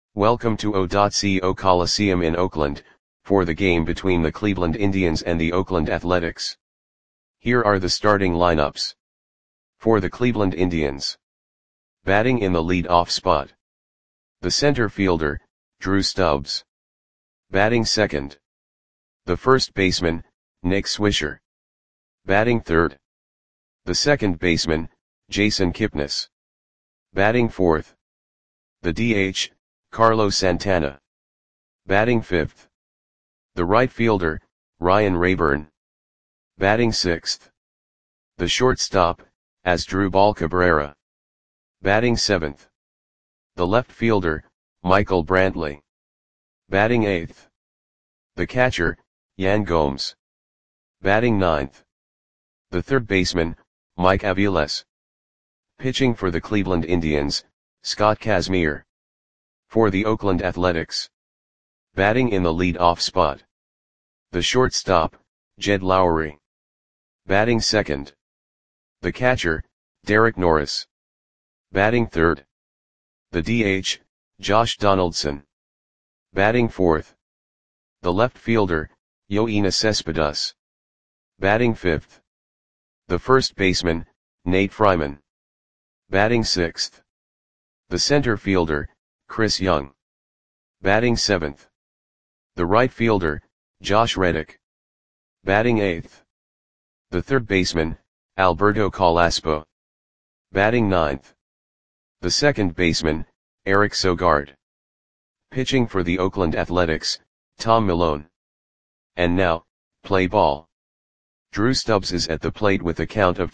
Welcome to O.CO Coliseum in Oakland, for the game between the Cleveland Indians and the Oakland Athletics. Here are the starting lineups. For the Cleveland Indians. Batting in the lead-off spot. The center fielder, Drew Stubbs. Batting second. The first baseman, Nick Swisher. Batting third. The second baseman, Jason Kipnis. Batting fourth. The DH, Carlos Santana. Batting fifth. The right fielder, Ryan Raburn. Batting sixth. The shortstop, Asdrubal Cabrera. Batting seventh. The left fielder, Michael Brantley. Batting eighth. The catcher, Yan Gomes. Batting ninth. The third baseman, Mike Aviles. Pitching for the Cleveland Indians, Scott Kazmir. For the Oakland Athletics. Batting in the lead-off spot. The shortstop, Jed Lowrie. Batting second. The catcher, Derek Norris. Batting third. The DH, Josh Donaldson. Batting fourth. The left fielder, Yoenis Cespedes. Batting fifth. The first baseman, Nate Fryman. Batting sixth. The center fielder, Chris Young. Batting seventh. The right fielder, Josh Reddick. Batting eighth. The third baseman, Alberto Calaspo. Batting ninth. The second baseman, Eric Sogard. Pitching for the Oakland Athletics, Tom Milone. And now, play ball. Drew Stubbs is at the plate with a count of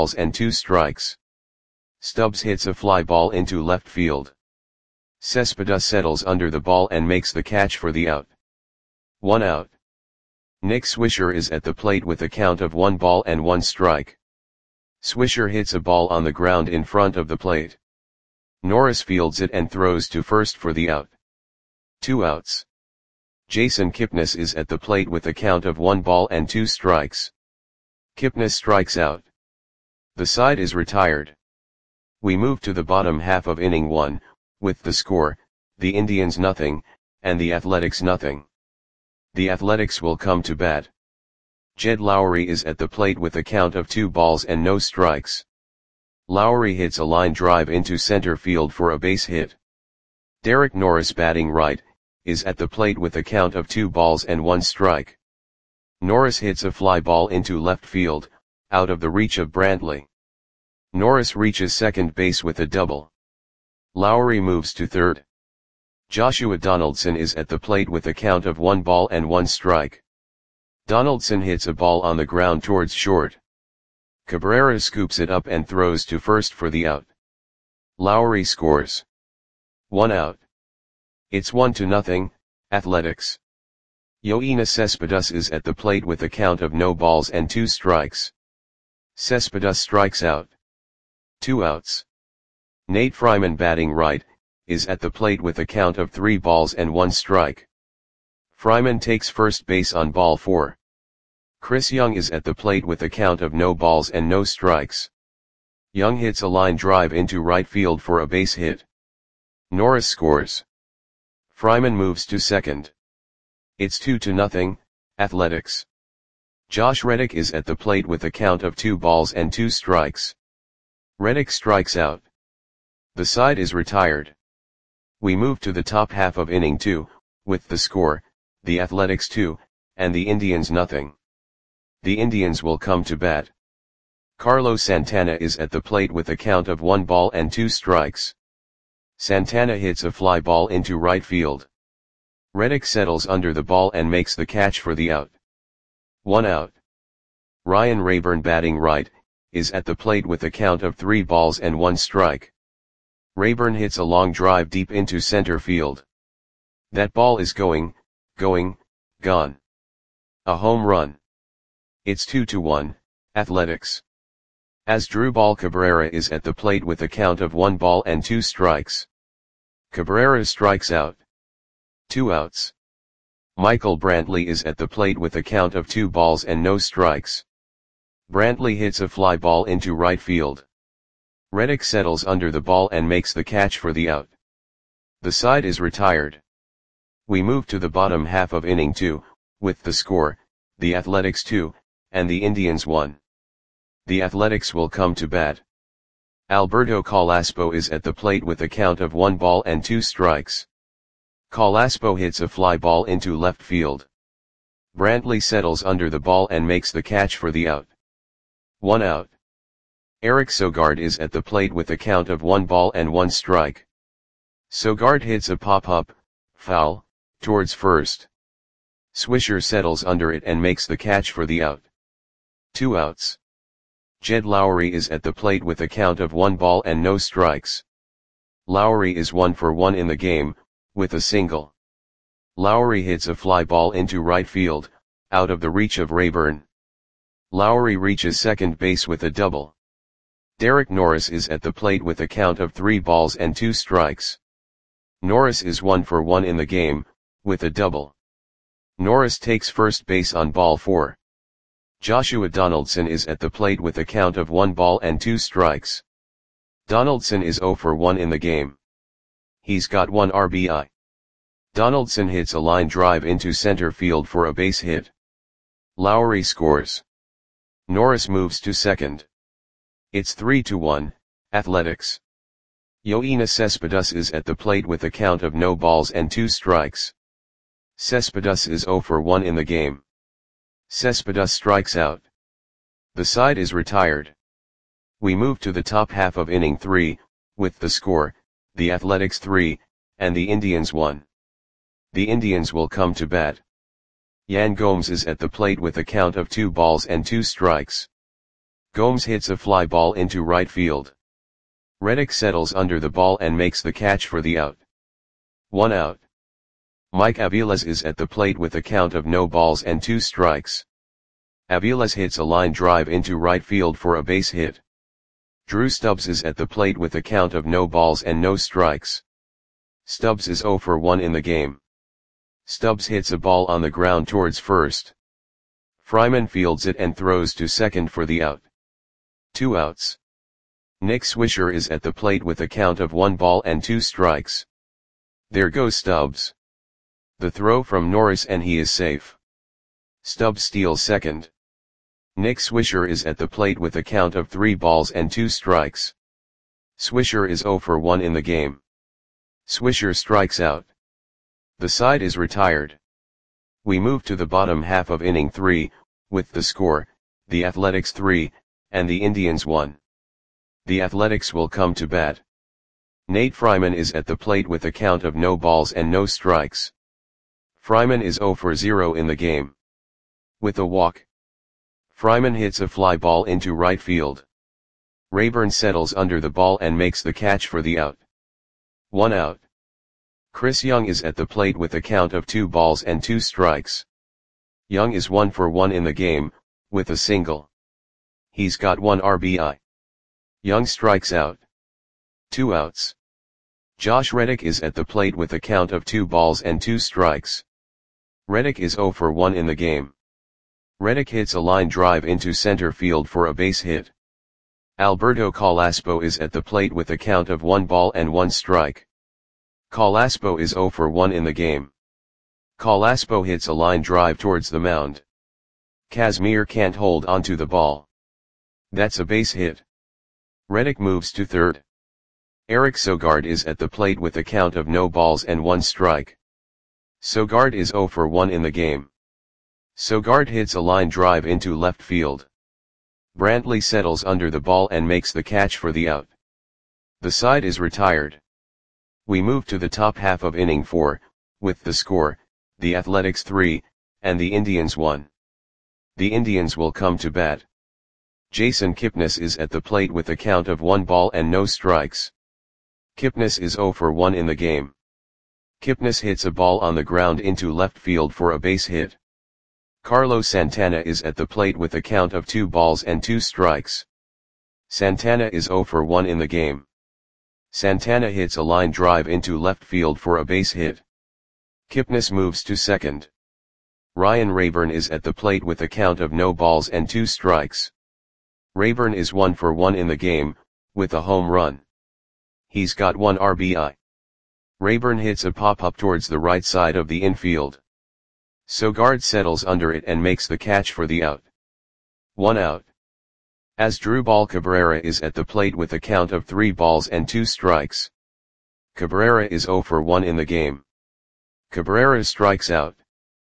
2-2. Stubbs hits a fly ball into left field. Cespedes settles under the ball and makes the catch for the out. 1 out. Nick Swisher is at the plate with a count of 1-1. Swisher hits a ball on the ground in front of the plate. Norris fields it and throws to first for the out. 2 outs. Jason Kipnis is at the plate with a count of 1-2. Kipnis strikes out. The side is retired. We move to the bottom half of inning 1, with the score, the Indians nothing, and the Athletics nothing. The Athletics will come to bat. Jed Lowrie is at the plate with a count of 2-0. Lowrie hits a line drive into center field for a base hit. Derek Norris, batting right, is at the plate with a count of 2-1. Norris hits a fly ball into left field, out of the reach of Brantley. Norris reaches second base with a double. Lowrie moves to third. Joshua Donaldson is at the plate with a count of 1-1. Donaldson hits a ball on the ground towards short. Cabrera scoops it up and throws to first for the out. Lowrie scores. 1 out. It's 1-0, Athletics. Yoenis Cespedes is at the plate with a count of 0-2. Cespedes strikes out. 2 outs. Nate Fryman, batting right, is at the plate with a count of 3-1. Fryman takes first base on ball 4. Chris Young is at the plate with a count of 0-0. Young hits a line drive into right field for a base hit. Norris scores. Fryman moves to second. It's 2-0, Athletics. Josh Reddick is at the plate with a count of 2-2. Reddick strikes out. The side is retired. We move to the top half of inning 2, with the score, the Athletics 2, and the Indians nothing. The Indians will come to bat. Carlos Santana is at the plate with a count of 1-2. Santana hits a fly ball into right field. Reddick settles under the ball and makes the catch for the out. 1 out. Ryan Raburn, batting right, is at the plate with a count of 3-1. Raburn hits a long drive deep into center field. That ball is going, gone. A home run. It's 2-1, Athletics. Asdrubal Cabrera is at the plate with a count of 1-2. Cabrera strikes out. 2 outs. Michael Brantley is at the plate with a count of 2-0. Brantley hits a fly ball into right field. Reddick settles under the ball and makes the catch for the out. The side is retired. We move to the bottom half of inning 2, with the score, the Athletics 2, and the Indians 1. The Athletics will come to bat. Alberto Calaspo is at the plate with a count of 1 ball and 2 strikes. Calaspo hits a fly ball into left field. Brantley settles under the ball and makes the catch for the out. 1 out. Eric Sogard is at the plate with a count of 1 ball and 1 strike. Sogard hits a pop-up, foul, towards first. Swisher settles under it and makes the catch for the out. 2 outs. Jed Lowrie is at the plate with a count of 1 ball and no strikes. Lowrie is 1 for 1 in the game, with a single. Lowrie hits a fly ball into right field, out of the reach of Rayburn. Lowrie reaches second base with a double. Derek Norris is at the plate with a count of 3 balls and 2 strikes. Norris is 1 for 1 in the game, with a double. Norris takes first base on ball 4. Joshua Donaldson is at the plate with a count of 1 ball and 2 strikes. Donaldson is 0 for 1 in the game. He's got 1 RBI. Donaldson hits a line drive into center field for a base hit. Lowrie scores. Norris moves to second. It's 3-1, Athletics. Yoenis Cespedes is at the plate with a count of no balls and 2 strikes. Cespedes is 0 for 1 in the game. Cespedes strikes out. The side is retired. We move to the top half of inning 3, with the score, the Athletics 3, and the Indians 1. The Indians will come to bat. Yan Gomes is at the plate with a count of 2 balls and 2 strikes. Gomes hits a fly ball into right field. Reddick settles under the ball and makes the catch for the out. 1 out. Mike Aviles is at the plate with a count of no balls and 2 strikes. Aviles hits a line drive into right field for a base hit. Drew Stubbs is at the plate with a count of no balls and no strikes. Stubbs is 0 for 1 in the game. Stubbs hits a ball on the ground towards first. Fryman fields it and throws to second for the out. 2 outs. Nick Swisher is at the plate with a count of 1 ball and 2 strikes. There goes Stubbs. The throw from Norris and he is safe. Stubbs steals second. Nick Swisher is at the plate with a count of 3 balls and 2 strikes. Swisher is 0 for 1 in the game. Swisher strikes out. The side is retired. We move to the bottom half of inning 3, with the score, the Athletics 3, and the Indians 1. The Athletics will come to bat. Nate Fryman is at the plate with a count of no balls and no strikes. Fryman is 0 for 0 in the game. With a walk. Fryman hits a fly ball into right field. Rayburn settles under the ball and makes the catch for the out. 1 out. Chris Young is at the plate with a count of 2 balls and 2 strikes. Young is 1 for 1 in the game, with a single. He's got 1 RBI. Young strikes out. 2 outs. Josh Reddick is at the plate with a count of 2 balls and 2 strikes. Reddick is 0 for 1 in the game. Reddick hits a line drive into center field for a base hit. Alberto Calaspo is at the plate with a count of 1 ball and 1 strike. Calaspo is 0 for 1 in the game. Calaspo hits a line drive towards the mound. Kazmir can't hold onto the ball. That's a base hit. Reddick moves to third. Eric Sogard is at the plate with a count of no balls and 1 strike. Sogard is 0 for 1 in the game. Sogard hits a line drive into left field. Brantley settles under the ball and makes the catch for the out. The side is retired. We move to the top half of inning 4, with the score, the Athletics 3, and the Indians 1. The Indians will come to bat. Jason Kipnis is at the plate with a count of 1 ball and no strikes. Kipnis is 0 for 1 in the game. Kipnis hits a ball on the ground into left field for a base hit. Carlos Santana is at the plate with a count of 2 balls and 2 strikes. Santana is 0 for 1 in the game. Santana hits a line drive into left field for a base hit. Kipnis moves to second. Ryan Rayburn is at the plate with a count of no balls and 2 strikes. Rayburn is 1 for 1 in the game, with a home run. He's got 1 RBI. Rayburn hits a pop-up towards the right side of the infield. Sogard settles under it and makes the catch for the out. 1 out. Asdrubal Cabrera is at the plate with a count of 3 balls and 2 strikes. Cabrera is 0 for 1 in the game. Cabrera strikes out.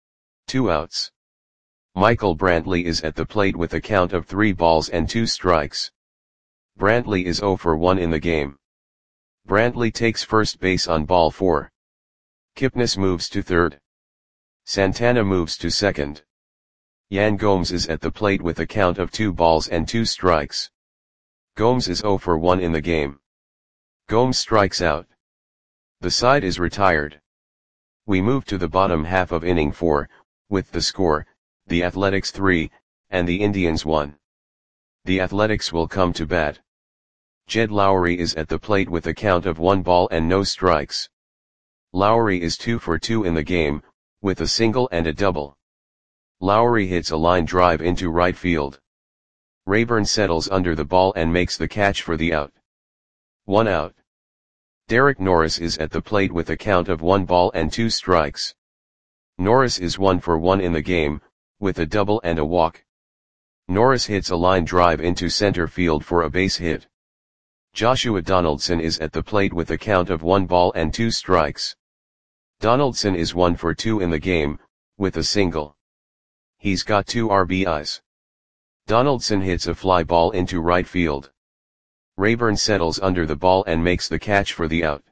2 outs. Michael Brantley is at the plate with a count of 3 balls and 2 strikes. Brantley is 0 for 1 in the game. Brantley takes first base on ball 4. Kipnis moves to third. Santana moves to second. Yan Gomes is at the plate with a count of 2 balls and 2 strikes. Gomes is 0 for 1 in the game. Gomes strikes out. The side is retired. We move to the bottom half of inning 4, with the score, the Athletics 3, and the Indians 1. The Athletics will come to bat. Jed Lowrie is at the plate with a count of 1 ball and no strikes. Lowrie is 2 for 2 in the game, with a single and a double. Lowrie hits a line drive into right field. Rayburn settles under the ball and makes the catch for the out. 1 out. Derek Norris is at the plate with a count of 1 ball and 2 strikes. Norris is 1 for 1 in the game, with a double and a walk. Norris hits a line drive into center field for a base hit. Joshua Donaldson is at the plate with a count of 1 ball and 2 strikes. Donaldson is 1 for 2 in the game, with a single. He's got 2 RBIs. Donaldson hits a fly ball into right field. Rayburn settles under the ball and makes the catch for the out.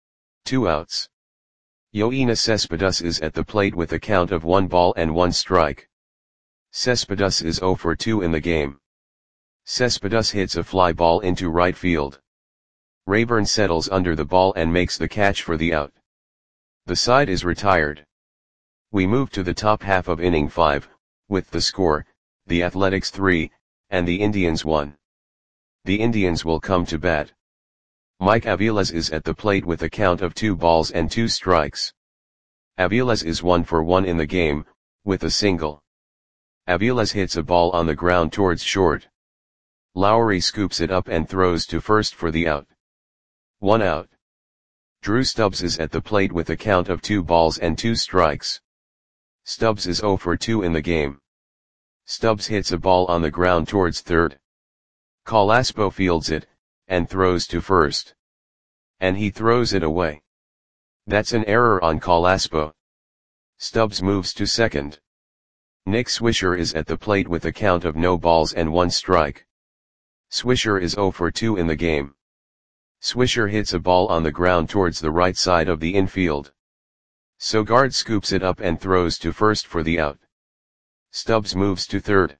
2 outs. Yoenis Cespedes is at the plate with a count of 1 ball and 1 strike. Cespedes is 0 for 2 in the game. Cespedes hits a fly ball into right field. Rayburn settles under the ball and makes the catch for the out. The side is retired. We move to the top half of inning 5, with the score, the Athletics 3, and the Indians 1. The Indians will come to bat. Mike Aviles is at the plate with a count of 2 balls and 2 strikes. Aviles is 1 for 1 in the game, with a single. Aviles hits a ball on the ground towards short. Lowrie scoops it up and throws to first for the out. 1 out. Drew Stubbs is at the plate with a count of 2 balls and 2 strikes. Stubbs is 0 for 2 in the game. Stubbs hits a ball on the ground towards third. Colaspo fields it, and throws to first. And he throws it away. That's an error on Colaspo. Stubbs moves to second. Nick Swisher is at the plate with a count of no balls and 1 strike. Swisher is 0 for 2 in the game. Swisher hits a ball on the ground towards the right side of the infield. Sogard scoops it up and throws to first for the out. Stubbs moves to third.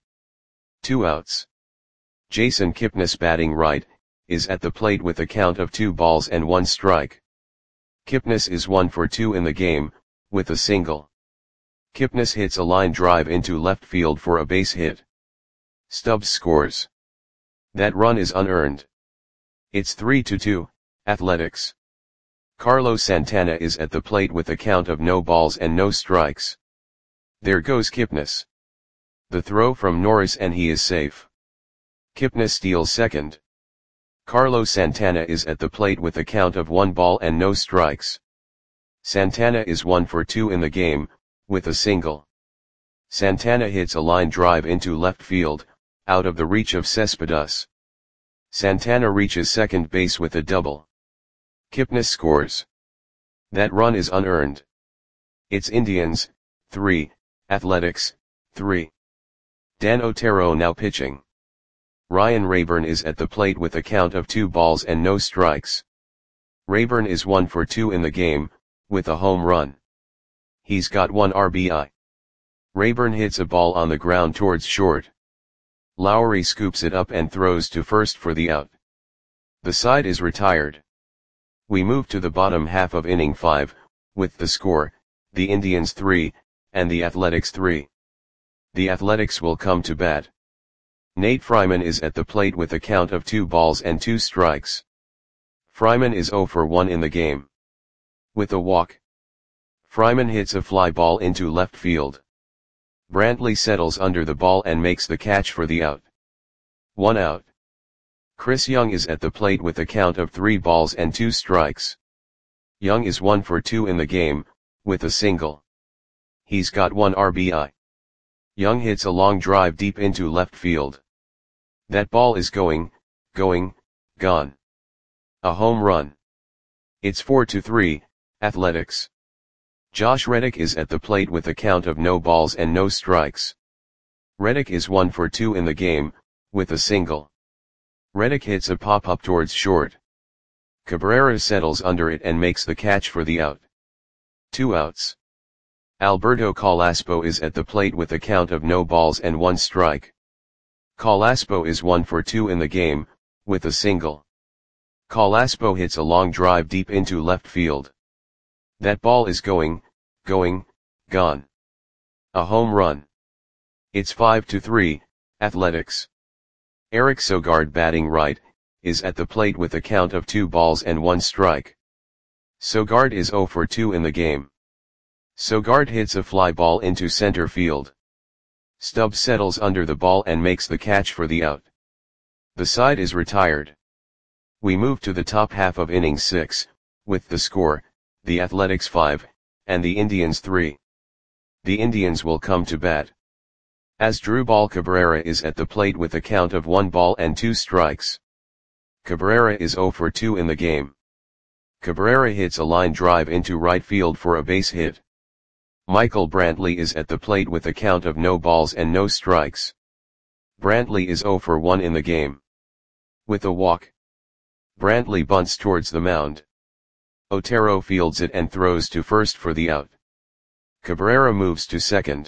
2 outs. Jason Kipnis, batting right, is at the plate with a count of 2 balls and 1 strike. Kipnis is 1 for 2 in the game, with a single. Kipnis hits a line drive into left field for a base hit. Stubbs scores. That run is unearned. It's 3-2, Athletics. Carlos Santana is at the plate with a count of no balls and no strikes. There goes Kipnis. The throw from Norris and he is safe. Kipnis steals second. Carlos Santana is at the plate with a count of 1 ball and no strikes. Santana is 1 for 2 in the game, with a single. Santana hits a line drive into left field, out of the reach of Cespedes. Santana reaches second base with a double. Kipnis scores. That run is unearned. It's Indians, 3, Athletics, 3. Dan Otero now pitching. Ryan Rayburn is at the plate with a count of 2 balls and no strikes. Rayburn is 1 for 2 in the game, with a home run. He's got 1 RBI. Rayburn hits a ball on the ground towards short. Lowrie scoops it up and throws to first for the out. The side is retired. We move to the bottom half of inning 5, with the score, the Indians 3, and the Athletics 3. The Athletics will come to bat. Nate Fryman is at the plate with a count of 2 balls and 2 strikes. Fryman is 0 for 1 in the game. With a walk. Fryman hits a fly ball into left field. Brantley settles under the ball and makes the catch for the out. 1 out. Chris Young is at the plate with a count of 3 balls and 2 strikes. Young is 1 for 2 in the game, with a single. He's got 1 RBI. Young hits a long drive deep into left field. That ball is going, gone. A home run. It's 4-3, Athletics. Josh Reddick is at the plate with a count of no balls and no strikes. Reddick is 1 for 2 in the game, with a single. Reddick hits a pop-up towards short. Cabrera settles under it and makes the catch for the out. 2 outs. Alberto Carrasco is at the plate with a count of no balls and 1 strike. Carrasco is 1 for 2 in the game, with a single. Carrasco hits a long drive deep into left field. That ball is going, gone. A home run. It's 5-3, Athletics. Eric Sogard, batting right, is at the plate with a count of 2 balls and 1 strike. Sogard is 0 for 2 in the game. Sogard hits a fly ball into center field. Stubbs settles under the ball and makes the catch for the out. The side is retired. We move to the top half of inning 6, with the score, the Athletics 5, and the Indians 3. The Indians will come to bat. Asdrubal Cabrera is at the plate with a count of 1 ball and 2 strikes. Cabrera is 0 for 2 in the game. Cabrera hits a line drive into right field for a base hit. Michael Brantley is at the plate with a count of no balls and no strikes. Brantley is 0 for 1 in the game. With a walk, Brantley bunts towards the mound. Otero fields it and throws to first for the out. Cabrera moves to second.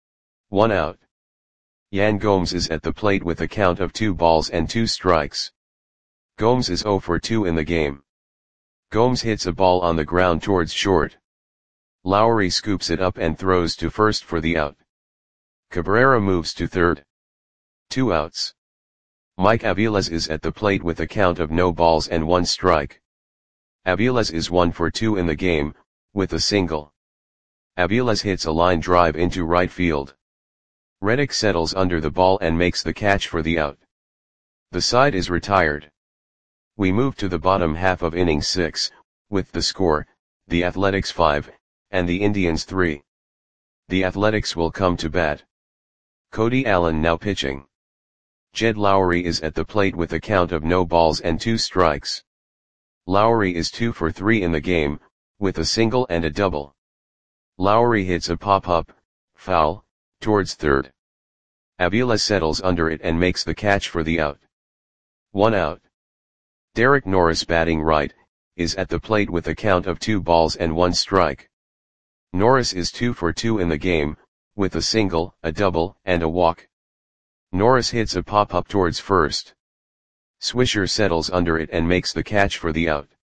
1 out. Yan Gomes is at the plate with a count of 2 balls and 2 strikes. Gomes is 0 for 2 in the game. Gomes hits a ball on the ground towards short. Lowry scoops it up and throws to first for the out. Cabrera moves to third. 2 outs. Mike Aviles is at the plate with a count of no balls and 1 strike. Aviles is 1 for 2 in the game, with a single. Aviles hits a line drive into right field. Reddick settles under the ball and makes the catch for the out. The side is retired. We move to the bottom half of inning 6, with the score, the Athletics 5, and the Indians 3. The Athletics will come to bat. Cody Allen now pitching. Jed Lowry is at the plate with a count of no balls and 2 strikes. Lowry is 2 for 3 in the game, with a single and a double. Lowry hits a pop-up, foul, towards third. Avila settles under it and makes the catch for the out. 1 out. Derek Norris, batting right, is at the plate with a count of 2 balls and 1 strike. Norris is 2 for 2 in the game, with a single, a double, and a walk. Norris hits a pop-up towards first. Swisher settles under it and makes the catch for the out.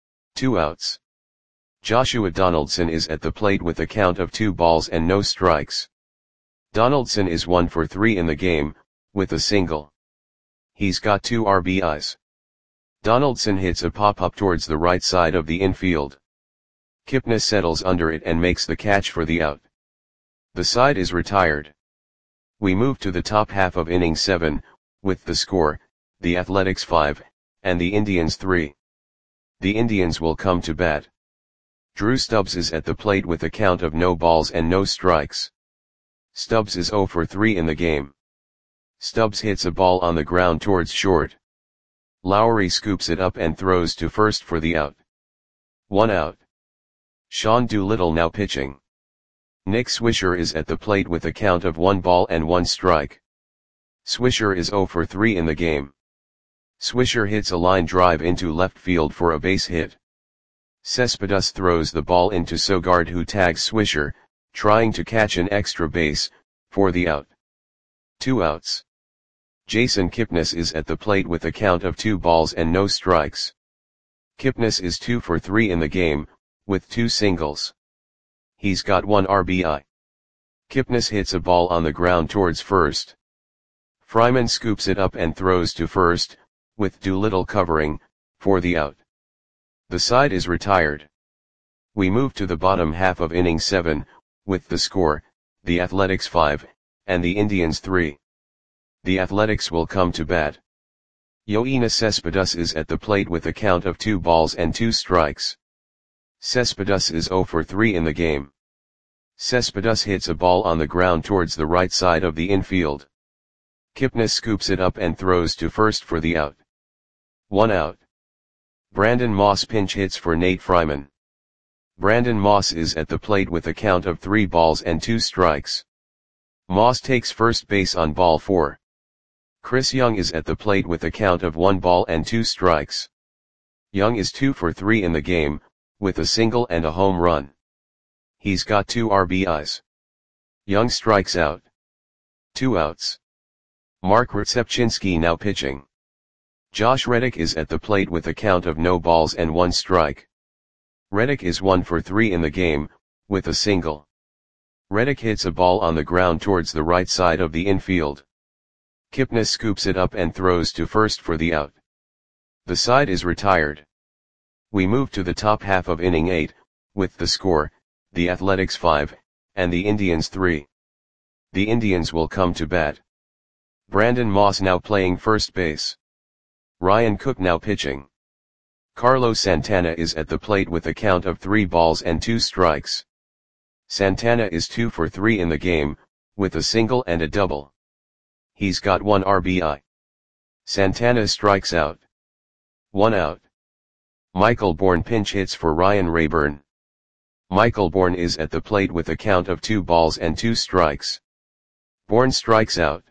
2 outs. Joshua Donaldson is at the plate with a count of 2 balls and no strikes. Donaldson is 1 for 3 in the game, with a single. He's got 2 RBIs. Donaldson hits a pop-up towards the right side of the infield. Kipnis settles under it and makes the catch for the out. The side is retired. We move to the top half of inning 7, with the score, the Athletics 5, and the Indians 3. The Indians will come to bat. Drew Stubbs is at the plate with a count of no balls and no strikes. Stubbs is 0 for 3 in the game. Stubbs hits a ball on the ground towards short. Lowry scoops it up and throws to first for the out. 1 out. Sean Doolittle now pitching. Nick Swisher is at the plate with a count of 1 ball and 1 strike. Swisher is 0 for 3 in the game. Swisher hits a line drive into left field for a base hit. Cespedes throws the ball into Sogard, who tags Swisher, trying to catch an extra base, for the out. 2 outs. Jason Kipnis is at the plate with a count of 2 balls and no strikes. Kipnis is 2 for 3 in the game, with 2 singles. He's got 1 RBI. Kipnis hits a ball on the ground towards first. Fryman scoops it up and throws to first, with Doolittle covering, for the out. The side is retired. We move to the bottom half of inning 7, with the score, the Athletics 5, and the Indians 3. The Athletics will come to bat. Yoenis Cespedes is at the plate with a count of 2 balls and 2 strikes. Cespedes is 0 for 3 in the game. Cespedes hits a ball on the ground towards the right side of the infield. Kipnis scoops it up and throws to first for the out. 1 out. Brandon Moss pinch hits for Nate Fryman. Brandon Moss is at the plate with a count of 3 balls and 2 strikes. Moss takes first base on ball 4. Chris Young is at the plate with a count of 1 ball and 2 strikes. Young is 2 for 3 in the game, with a single and a home run. He's got 2 RBIs. Young strikes out. 2 outs. Mark Rzepczynski now pitching. Josh Reddick is at the plate with a count of no balls and 1 strike. Reddick is 1 for 3 in the game, with a single. Reddick hits a ball on the ground towards the right side of the infield. Kipnis scoops it up and throws to first for the out. The side is retired. We move to the top half of inning 8, with the score, the Athletics 5, and the Indians 3. The Indians will come to bat. Brandon Moss now playing first base. Ryan Cook now pitching. Carlos Santana is at the plate with a count of 3 balls and 2 strikes. Santana is 2 for 3 in the game, with a single and a double. He's got 1 RBI. Santana strikes out. 1 out. Michael Bourne pinch hits for Ryan Rayburn. Michael Bourne is at the plate with a count of 2 balls and 2 strikes. Bourne strikes out.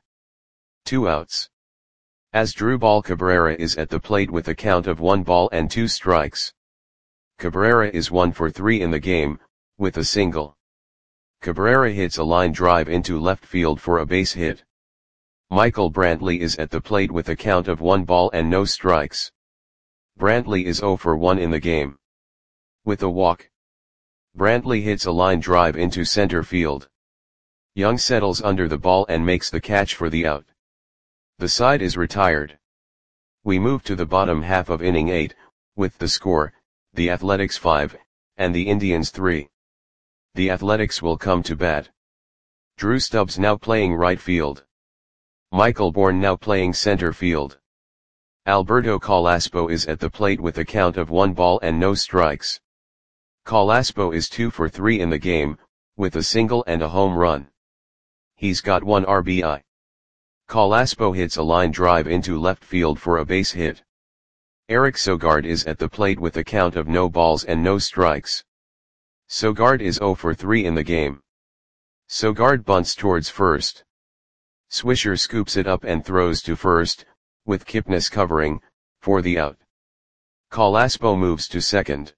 2 outs. Asdrubal Cabrera is at the plate with a count of 1 ball and 2 strikes. Cabrera is 1 for 3 in the game, with a single. Cabrera hits a line drive into left field for a base hit. Michael Brantley is at the plate with a count of 1 ball and no strikes. Brantley is 0 for 1 in the game. With a walk. Brantley hits a line drive into center field. Young settles under the ball and makes the catch for the out. The side is retired. We move to the bottom half of inning 8, with the score, the Athletics 5, and the Indians 3. The Athletics will come to bat. Drew Stubbs now playing right field. Michael Bourne now playing center field. Alberto Calaspo is at the plate with a count of 1 ball and no strikes. Calaspo is 2 for 3 in the game, with a single and a home run. He's got 1 RBI. Calaspo hits a line drive into left field for a base hit. Eric Sogard is at the plate with a count of no balls and no strikes. Sogard is 0 for 3 in the game. Sogard bunts towards first. Swisher scoops it up and throws to first, with Kipnis covering, for the out. Calaspo moves to second.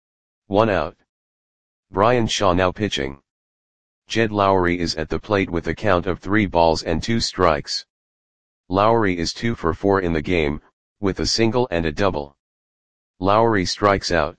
1 out. Brian Shaw now pitching. Jed Lowry is at the plate with a count of 3 balls and 2 strikes. Lowry is 2 for 4 in the game, with a single and a double. Lowry strikes out.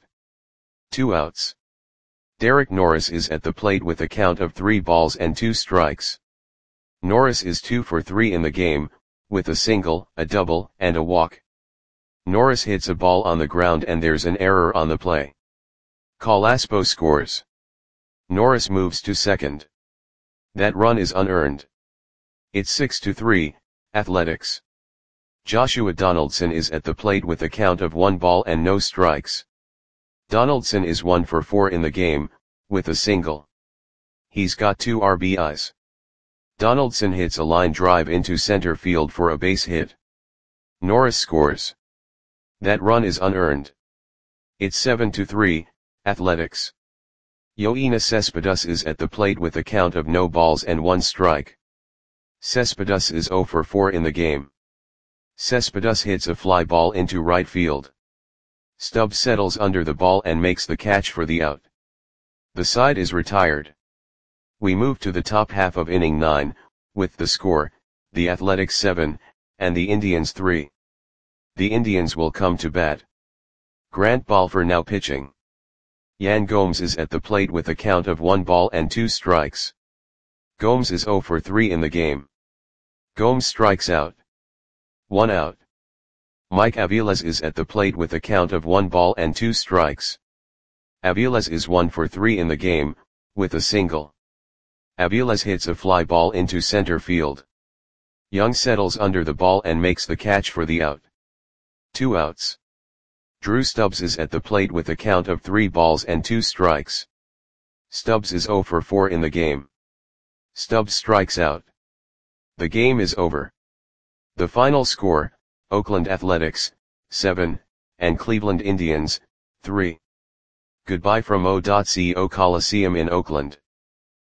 2 outs. Derek Norris is at the plate with a count of 3 balls and 2 strikes. Norris is 2 for 3 in the game, with a single, a double, and a walk. Norris hits a ball on the ground and there's an error on the play. Calaspo scores. Norris moves to second. That run is unearned. It's 6-3, Athletics. Joshua Donaldson is at the plate with a count of 1 ball and no strikes. Donaldson is 1 for 4 in the game, with a single. He's got 2 RBIs. Donaldson hits a line drive into center field for a base hit. Norris scores. That run is unearned. It's 7-3, Athletics. Yoenis Cespedes is at the plate with a count of no balls and 1 strike. Cespedes is 0 for 4 in the game. Cespedes hits a fly ball into right field. Stubbs settles under the ball and makes the catch for the out. The side is retired. We move to the top half of inning 9, with the score, the Athletics 7, and the Indians 3. The Indians will come to bat. Grant Balfour now pitching. Yan Gomes is at the plate with a count of 1 ball and 2 strikes. Gomes is 0 for 3 in the game. Gomes strikes out. 1 out. Mike Aviles is at the plate with a count of 1 ball and 2 strikes. Aviles is 1 for 3 in the game, with a single. Aviles hits a fly ball into center field. Young settles under the ball and makes the catch for the out. 2 outs. Drew Stubbs is at the plate with a count of 3 balls and 2 strikes. Stubbs is 0 for 4 in the game. Stubbs strikes out. The game is over. The final score, Oakland Athletics, 7, and Cleveland Indians, 3. Goodbye from O.CO Coliseum in Oakland.